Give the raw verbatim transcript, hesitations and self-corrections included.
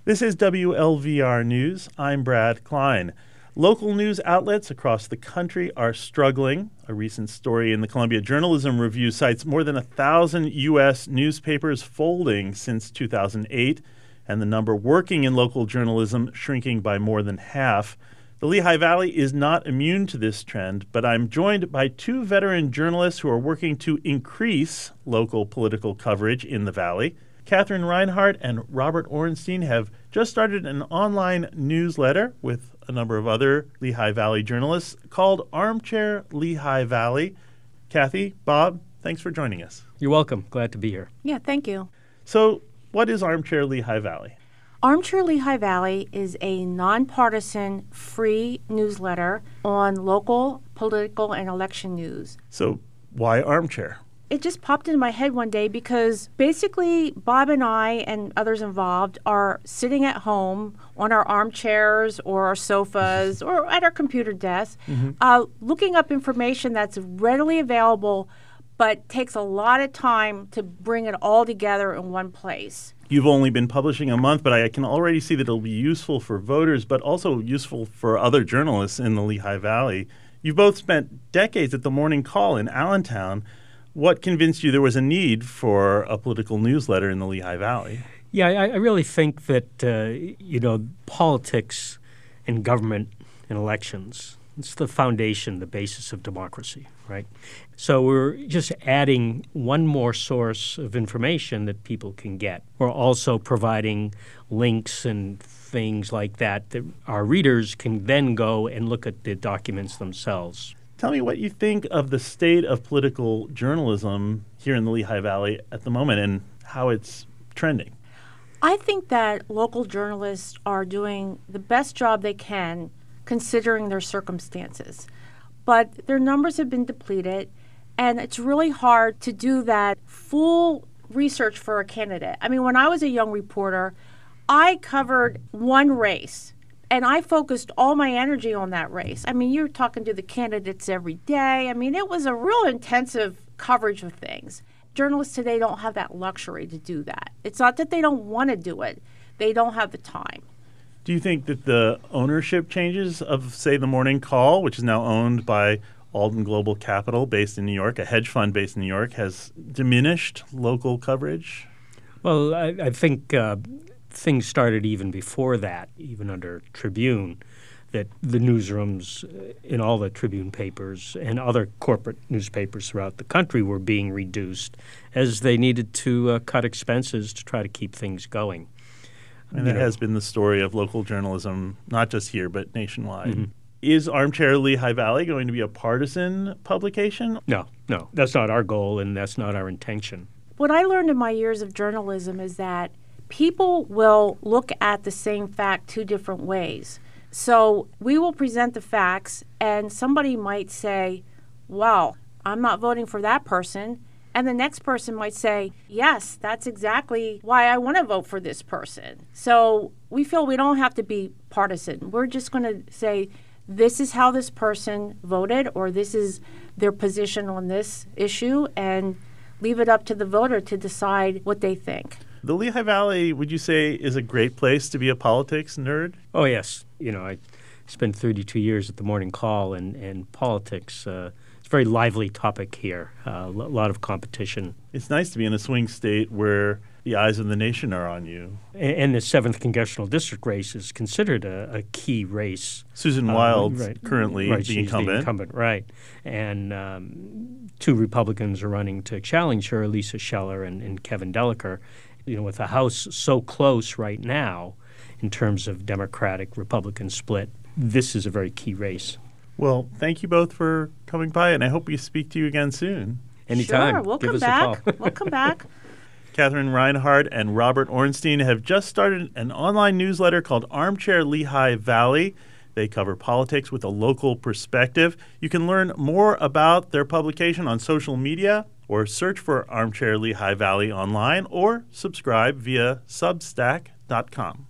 This is W L V R News. I'm Brad Klein. Local news outlets across the country are struggling. A recent story in the Columbia Journalism Review cites more than a thousand U S newspapers folding since two thousand eight, and the number working in local journalism shrinking by more than half. The Lehigh Valley is not immune to this trend, but I'm joined by two veteran journalists who are working to increase local political coverage in the Valley. Catherine Reinhardt and Robert Ornstein have just started an online newsletter with a number of other Lehigh Valley journalists called Armchair Lehigh Valley. Kathy, Bob, thanks for joining us. You're welcome. Glad to be here. Yeah, thank you. So what is Armchair Lehigh Valley? Armchair Lehigh Valley is a nonpartisan, free newsletter on local, political, and election news. So why Armchair? It just popped into my head one day because basically Bob and I and others involved are sitting at home on our armchairs or our sofas or at our computer desks, mm-hmm. uh, looking up information that's readily available but takes a lot of time to bring it all together in one place. You've only been publishing a month, but I can already see that it'll be useful for voters, but also useful for other journalists in the Lehigh Valley. You've both spent decades at the Morning Call in Allentown. What convinced you there was a need for a political newsletter in the Lehigh Valley? Yeah, I, I really think that, uh, you know, politics and government and elections, it's the foundation, the basis of democracy, right? So we're just adding one more source of information that people can get. We're also providing links and things like that that our readers can then go and look at the documents themselves. Tell me what you think of the state of political journalism here in the Lehigh Valley at the moment and how it's trending. I think that local journalists are doing the best job they can considering their circumstances. But their numbers have been depleted, and it's really hard to do that full research for a candidate. I mean, when I was a young reporter, I covered one race. And I focused all my energy on that race. I mean, you're talking to the candidates every day. I mean, it was a real intensive coverage of things. Journalists today don't have that luxury to do that. It's not that they don't want to do it. They don't have the time. Do you think that the ownership changes of, say, the Morning Call, which is now owned by Alden Global Capital based in New York, a hedge fund based in New York, has diminished local coverage? Well, I, I think uh, things started even before that, even under Tribune, that the newsrooms in all the Tribune papers and other corporate newspapers throughout the country were being reduced as they needed to uh, cut expenses to try to keep things going. And that has been the story of local journalism, not just here, but nationwide. Mm-hmm. Is Armchair Lehigh Valley going to be a partisan publication? No, no. That's not our goal, and that's not our intention. What I learned in my years of journalism is that people will look at the same fact two different ways. So we will present the facts, and somebody might say, wow, I'm not voting for that person. And the next person might say, yes, that's exactly why I want to vote for this person. So we feel we don't have to be partisan. We're just going to say, this is how this person voted, or this is their position on this issue, and leave it up to the voter to decide what they think. The Lehigh Valley, would you say, is a great place to be a politics nerd? Oh, yes. You know, I spent thirty-two years at the Morning Call, and, and politics, uh, it's a very lively topic here, uh, a lot of competition. It's nice to be in a swing state where the eyes of the nation are on you. And, and the seventh Congressional District race is considered a, a key race. Susan uh, Wild, right, currently right, the she's incumbent. the incumbent, right. And um, two Republicans are running to challenge her, Lisa Scheller and, and Kevin Dellicker. You know, with the House so close right now in terms of Democratic-Republican split, this is a very key race. Well, thank you both for coming by, and I hope we speak to you again soon. Anytime. Sure, we'll Give come us back. a call. We'll come back. Catherine Reinhardt and Robert Ornstein have just started an online newsletter called Armchair Lehigh Valley. They cover politics with a local perspective. You can learn more about their publication on social media, or search for Armchair Lehigh Valley online, or subscribe via substack dot com.